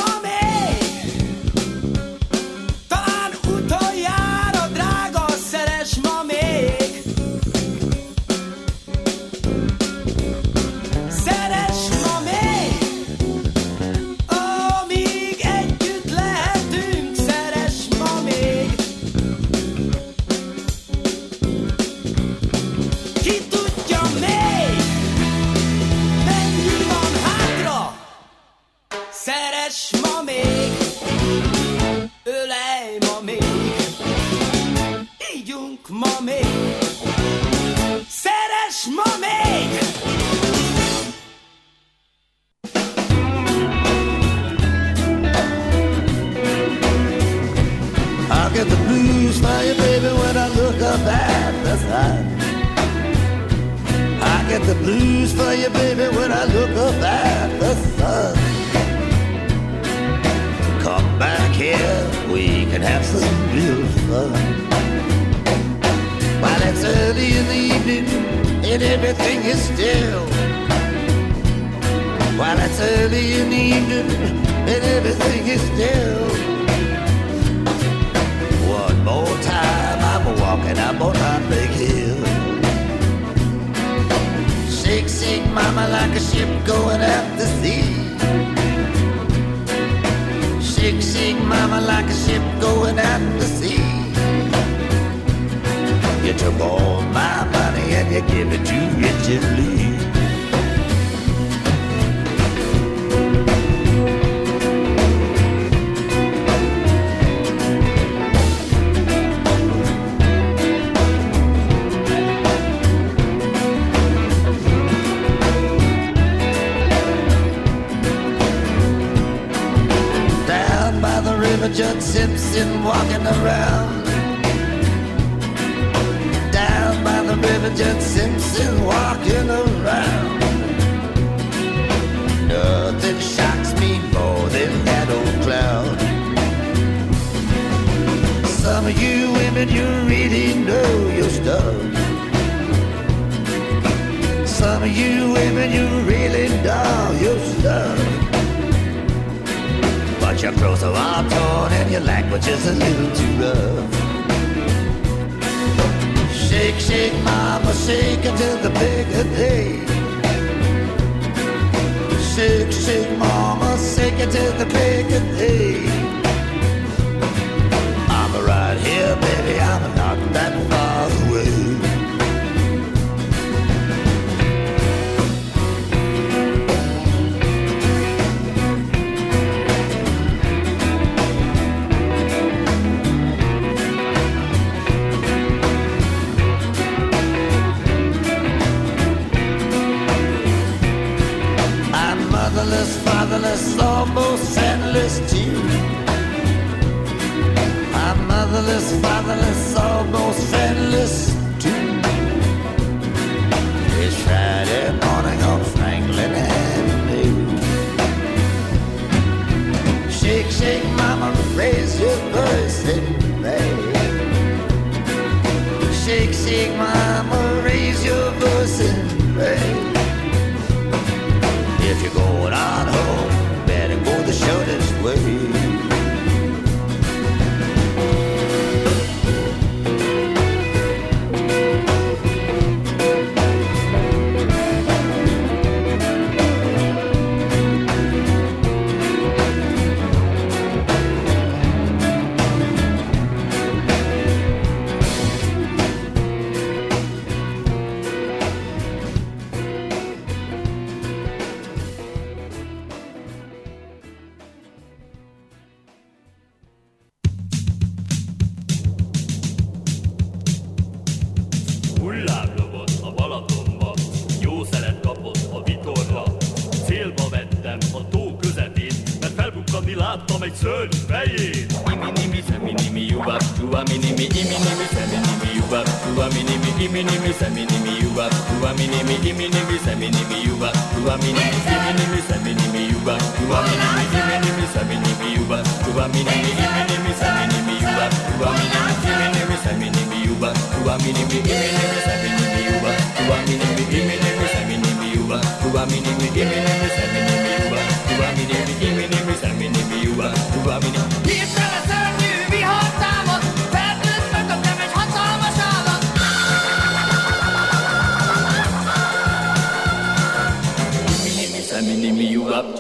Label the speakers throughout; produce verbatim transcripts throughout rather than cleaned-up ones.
Speaker 1: Give me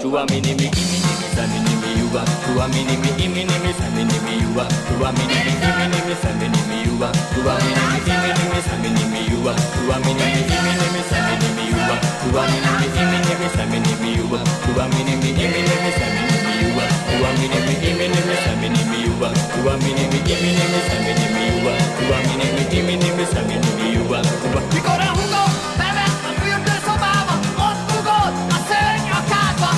Speaker 1: a mini me, imini me, samini me, you are. To a mini me, imini me, samini me, you are. To a mini me, imini me, samini me, you are. To a mini me, imini me, samini me, you are. To a mini me, imini me, samini me, you are. To a mini me, imini me, samini me, you are. To a mini me, imini me, samini me, you are. To a mini me, imini me, samini me, you are. To a mini me, imini me, samini me, you are. To a mini me, imini me, samini me, you are.
Speaker 2: Mikor a húgom bevett a fürdőszobába, ott ugott a szörny a kádba.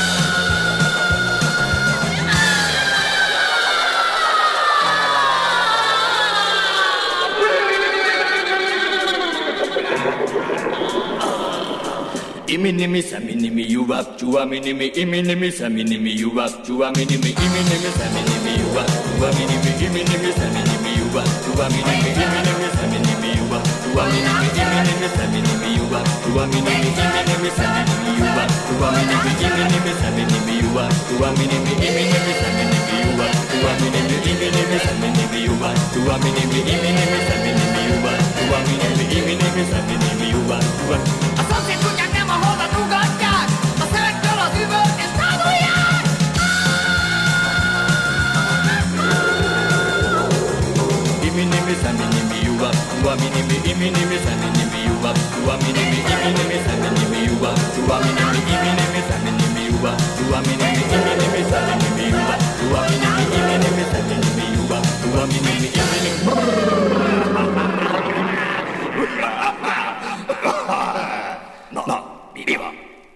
Speaker 1: Imini me, samini me, you up. Chua mini me, imini me, samini me, you up. Chua mini me, imini me, samini me, you up. Chua mini me, imini me, samini me, you up. Chua mini me, imini me, samini me, you up. Chua mini me, imini me, samini me, you up. Chua mini me, imini me, samini me, you up. Chua mini me, imini me, samini me, you up. Chua mini me, imini me, samini me, you up. Chua mini me, imini me, samini me, you up. Chua mini me, imini me, samini me, you up. Chua mini me, imini me, samini me, you up.
Speaker 2: A szomszéd tudják, nem a holdat ugatják, a szövegből az üvölt és tanulják.
Speaker 1: Imini me, samini me, you up. Chua mini me, imini me, samini me, you up. Chua mini me, imini me, samini me, you up. Chua mini me, imini me, samini me, you up. Chua mini me, imini me, samini me, you up. Chua mini me, imini me, samini me, you up. Chua mini me, imini No, no, viva.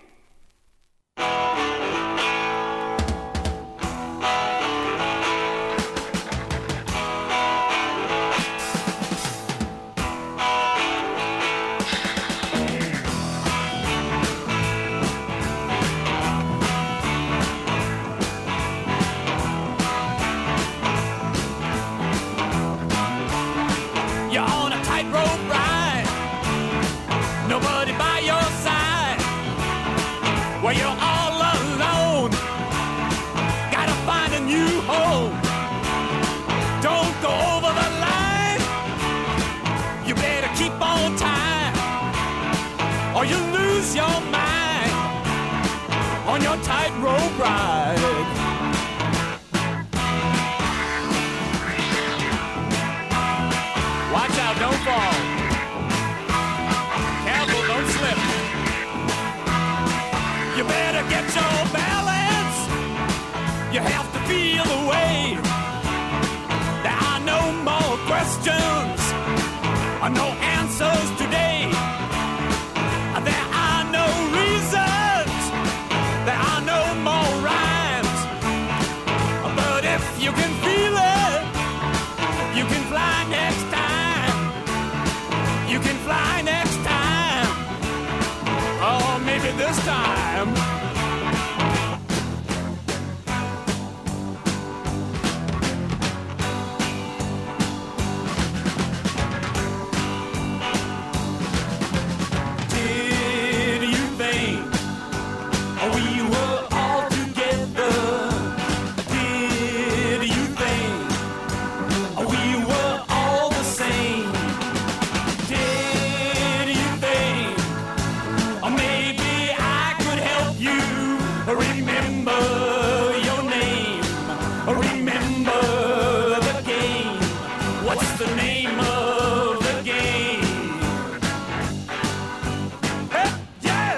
Speaker 3: You're on a tightrope ride, nobody by your side. Well, you're all alone, gotta find a new home. Don't go over the line, you better keep on time, or you'll lose your mind on your tightrope ride. Watch out, don't fall. Careful, don't slip. You better get your balance. You have to feel the way. There are no more questions, or no answers today. There are no reasons. There are no more rhymes. But if you can feel it, you can fly next time. You can fly next time. Oh, maybe this time. Did you think we were all together? Did you think we were all the same? Did you think, or maybe I could help you remember your name, remember the game? What's the name of the game? Hey, yeah!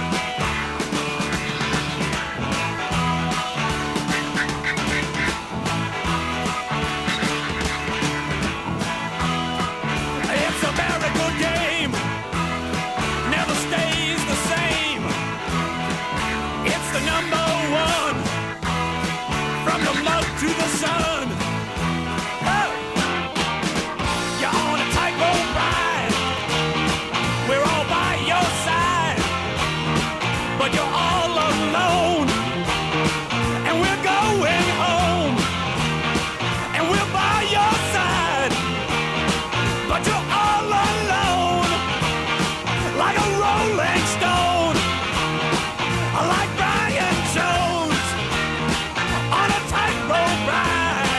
Speaker 3: It's a very good game, never stays the same. It's the number one, from the mud to the sun. Oh! You're on a tightrope ride, we're all by your side, but you're all alone, and we're going home, and we're by your side, but you're all alone, like a rolling stone, like Brian Jones, on a tightrope ride.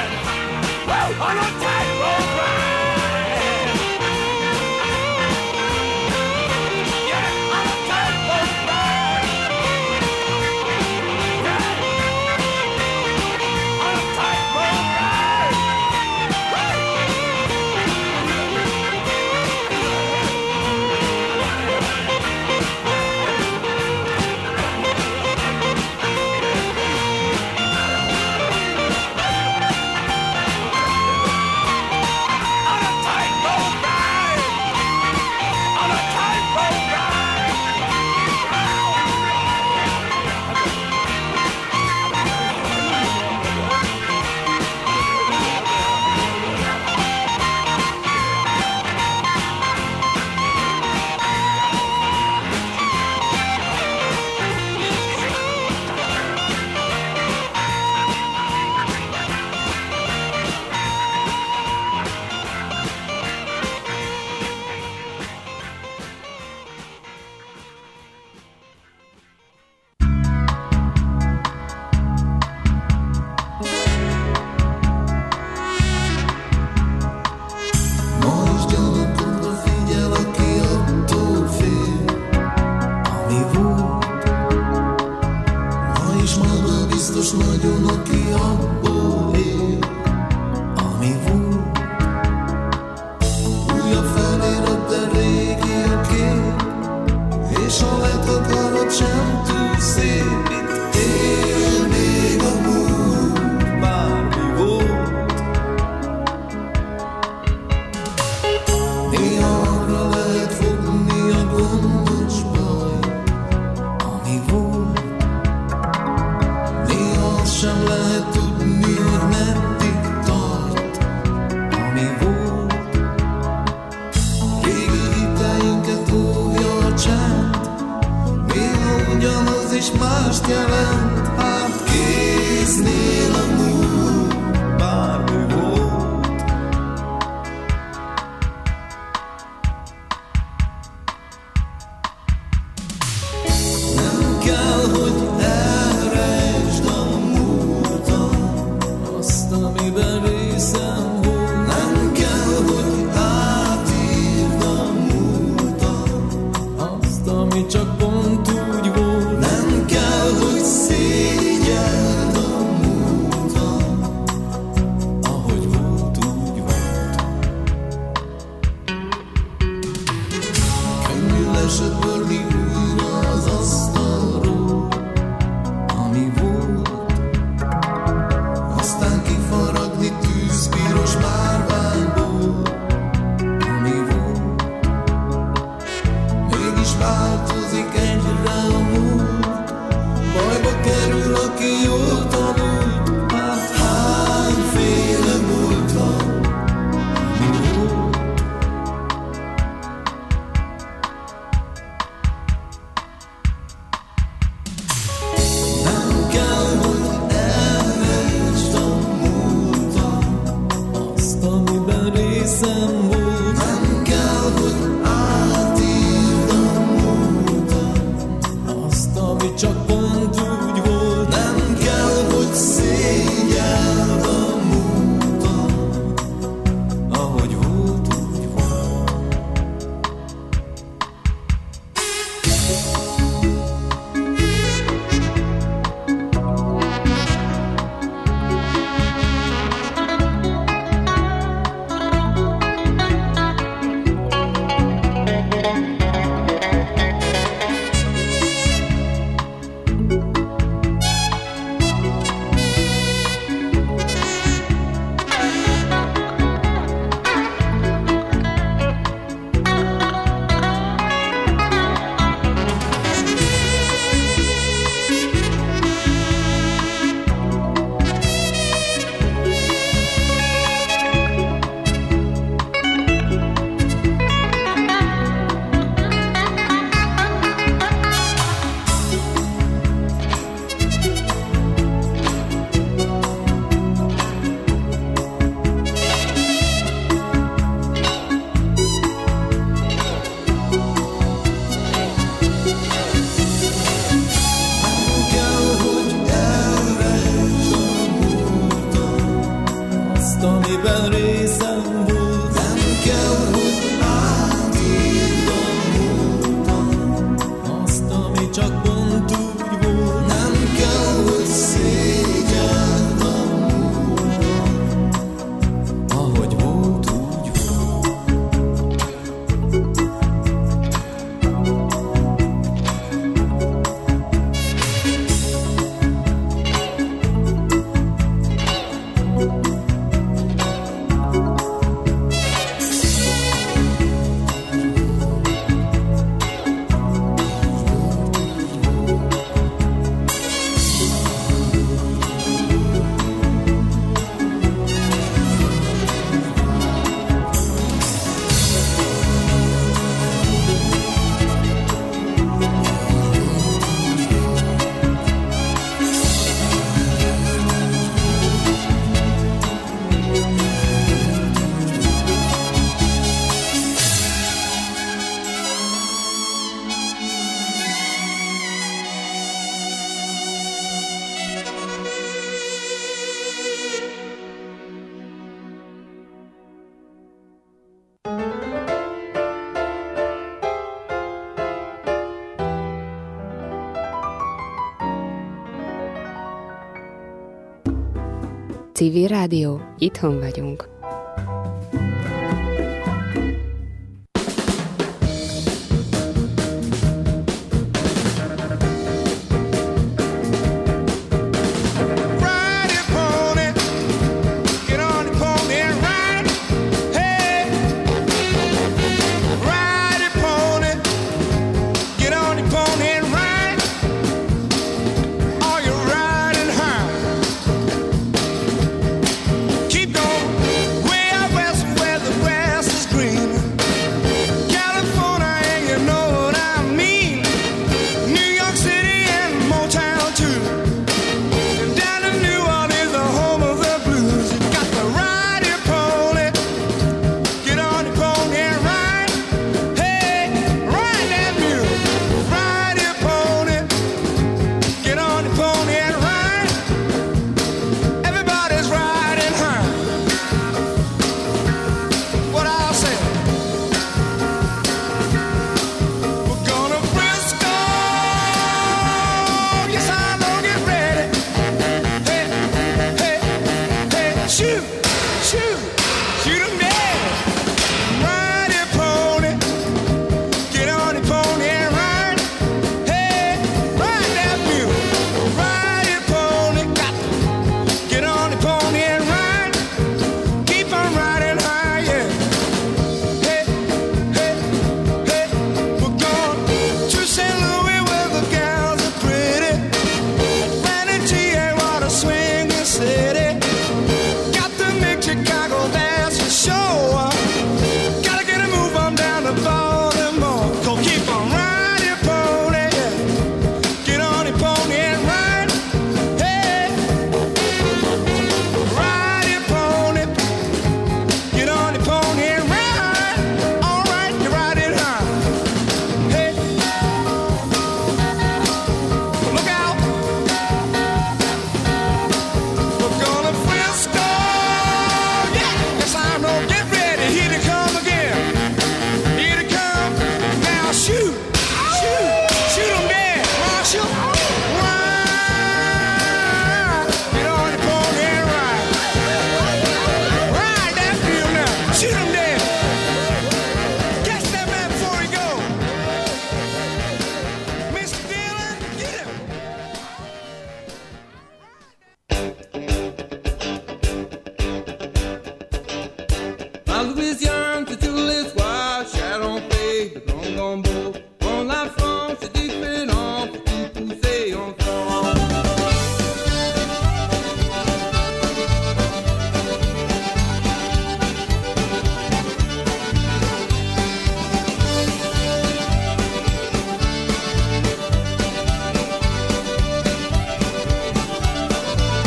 Speaker 4: Civil Rádió, itthon vagyunk.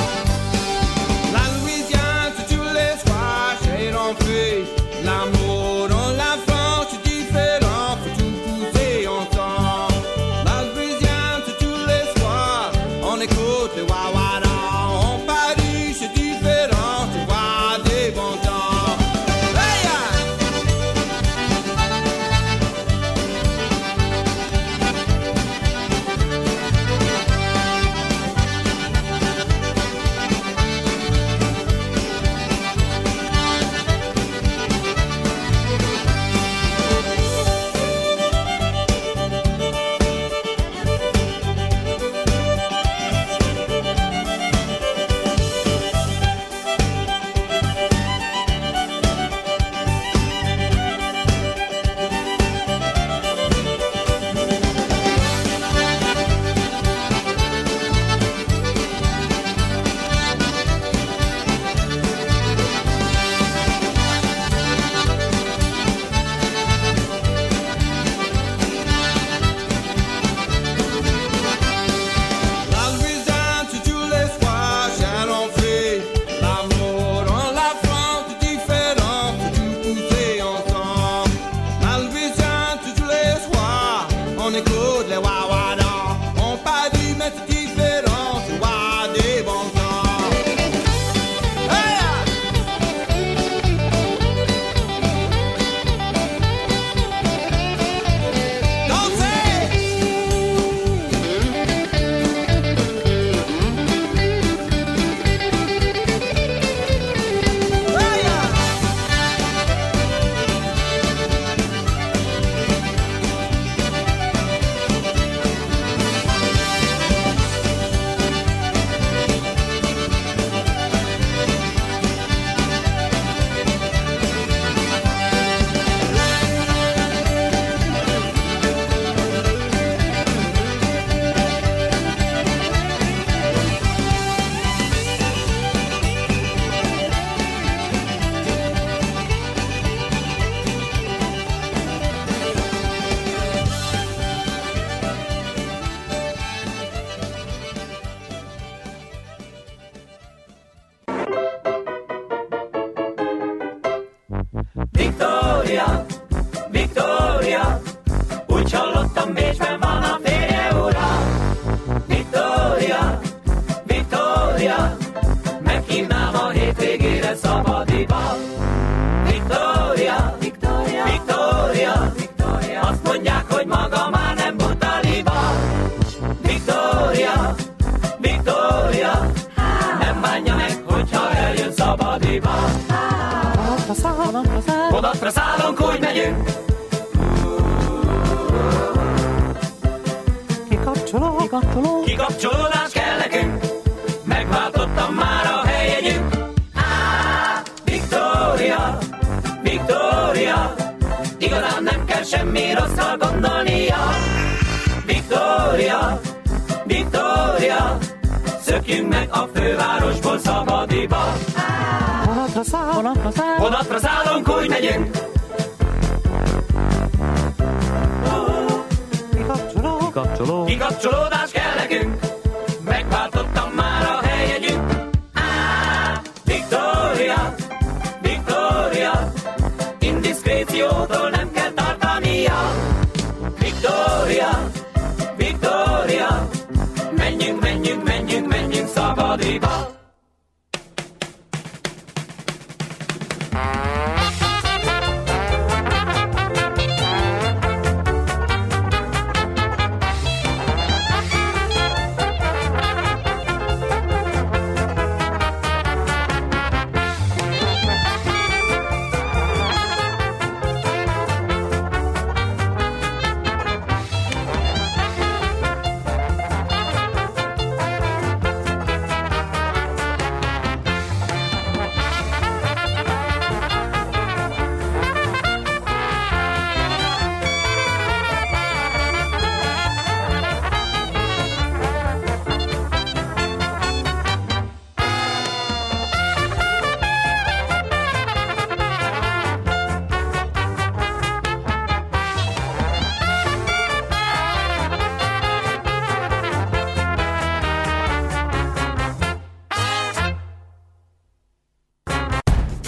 Speaker 5: L'amour Victoria, Victoria, úgy hallottam, Bécsben van a férje ura. Victoria, Victoria, meghívnám a hétvégére szabadiba. Victoria, Victoria, Victoria, Victoria, azt mondják, hogy maga már nem butaliba. Victoria, Victoria, nem bánja meg, hogyha eljön szabadiba. Vonatra szállunk, úgy megyünk.
Speaker 6: Kikapcsoló, kikapcsoló,
Speaker 5: Kikapcsolódás kell nekünk, megváltottam már a helyjegyünk. Á, Victoria, Victoria, igazán nem kell semmi rosszal gondolnia. Victoria, Victoria, szökjünk meg a fővárosból szabadiba.
Speaker 6: vonatra száll, vonatra száll,
Speaker 5: Vonatra szállunk, úgy megyünk.
Speaker 6: kikapcsoló, kikapcsoló,
Speaker 5: Kikapcsolódás kell nekünk, megváltottam már a helyjegyünk. Á, Victoria, Victoria, indiszkréciótól nem kell tartania. Victoria, Victoria, menjünk, menjünk, menjünk, menjünk szabadiba.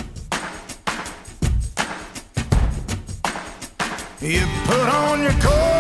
Speaker 7: You put on your coat